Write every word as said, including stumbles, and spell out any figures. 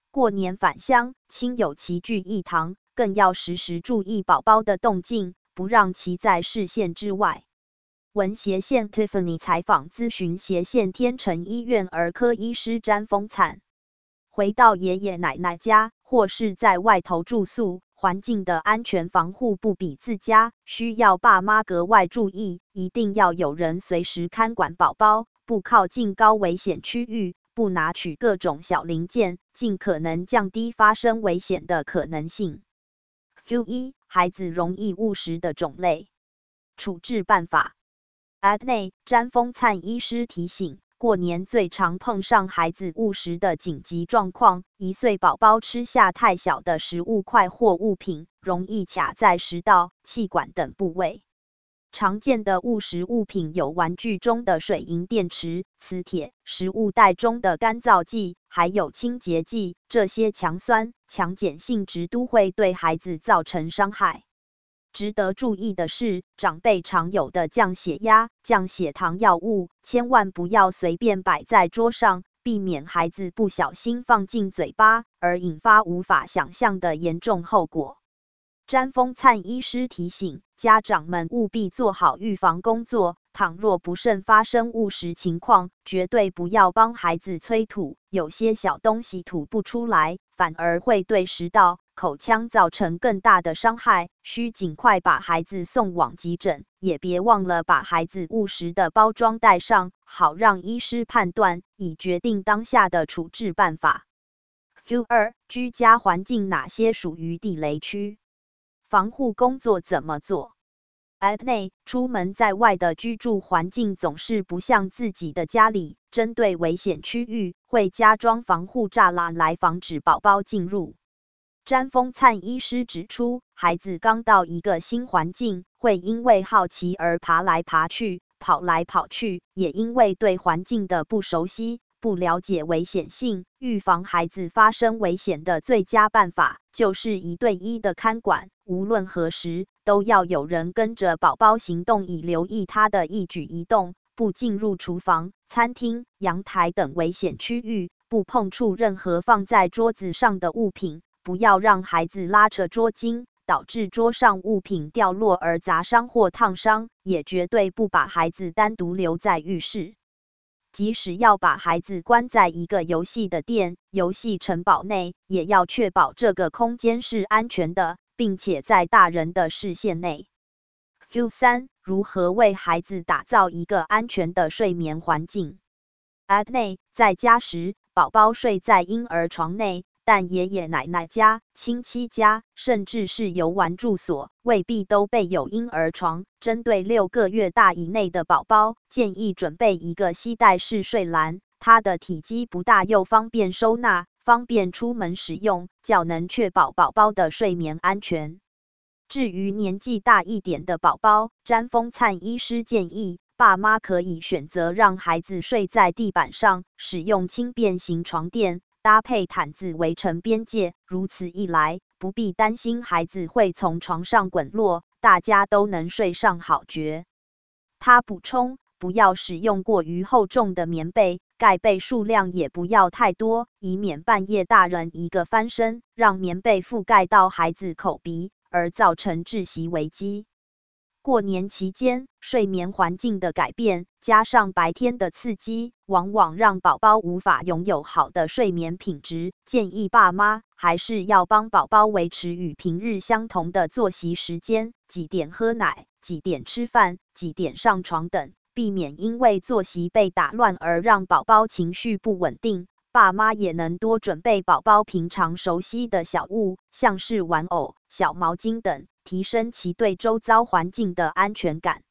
过年返乡，亲友齐聚一堂，更要时时注意宝宝的动静，不让其在视线之外。文斜线 Tiffany 采访咨询斜线天成医院儿科医师詹丰灿。回到爷爷奶奶家，或是在外头住宿，环境的安全防护不比自家，需要爸妈格外注意，一定要有人随时看管宝宝，不靠近高危险区域，不拿取各种小零件，尽可能降低发生危险的可能性。Q 一 孩子容易误食的种类。处置办法。A D N A 詹丰灿医师提醒，过年最常碰上孩子误食的紧急状况，一岁宝宝吃下太小的食物块或物品，容易卡在食道、气管等部位。常见的误食物品有玩具中的水银电池、磁铁、食物袋中的干燥剂，还有清洁剂，这些强酸、强碱性质都会对孩子造成伤害。值得注意的是，长辈常有的降血压、降血糖药物，千万不要随便摆在桌上，避免孩子不小心放进嘴巴，而引发无法想象的严重后果。詹丰灿医师提醒，家长们务必做好预防工作，倘若不慎发生误食情况，绝对不要帮孩子催吐，有些小东西吐不出来，反而会对食道、口腔造成更大的伤害，需尽快把孩子送往急诊，也别忘了把孩子误食的包装带上，好让医师判断，以决定当下的处置办法。Q 二 居家环境哪些属于地雷区？防护工作怎么做？ A D N A 出门在外的居住环境总是不像自己的家里，针对危险区域，会加装防护栅栏来防止宝宝进入。詹丰灿医师指出，孩子刚到一个新环境，会因为好奇而爬来爬去，跑来跑去，也因为对环境的不熟悉，不了解危险性，预防孩子发生危险的最佳办法，就是一对一的看管，无论何时，都要有人跟着宝宝行动，以留意他的一举一动，不进入厨房、餐厅、阳台等危险区域，不碰触任何放在桌子上的物品，不要让孩子拉扯桌巾，导致桌上物品掉落而砸伤或烫伤，也绝对不把孩子单独留在浴室。即使要把孩子关在一个游戏的店、游戏城堡内，也要确保这个空间是安全的，并且在大人的视线内。Q 三 如何为孩子打造一个安全的睡眠环境？ A D N A 在家时，宝宝睡在婴儿床内，但爷爷奶奶家、亲戚家，甚至是游玩住所，未必都备有婴儿床。针对六个月大以内的宝宝，建议准备一个携带式睡篮，它的体积不大又方便收纳，方便出门使用，较能确保宝宝的睡眠安全。至于年纪大一点的宝宝，詹丰灿医师建议，爸妈可以选择让孩子睡在地板上，使用轻便型床垫，搭配毯子围成边界，如此一来，不必担心孩子会从床上滚落，大家都能睡上好觉。他补充，不要使用过于厚重的棉被，盖被数量也不要太多，以免半夜大人一个翻身，让棉被覆盖到孩子口鼻，而造成窒息危机。过年期间，睡眠环境的改变，加上白天的刺激，往往让宝宝无法拥有好的睡眠品质。建议爸妈还是要帮宝宝维持与平日相同的作息时间，几点喝奶、几点吃饭、几点上床等，避免因为作息被打乱而让宝宝情绪不稳定。爸妈也能多准备宝宝平常熟悉的小物，像是玩偶、小毛巾等，提升其对周遭环境的安全感。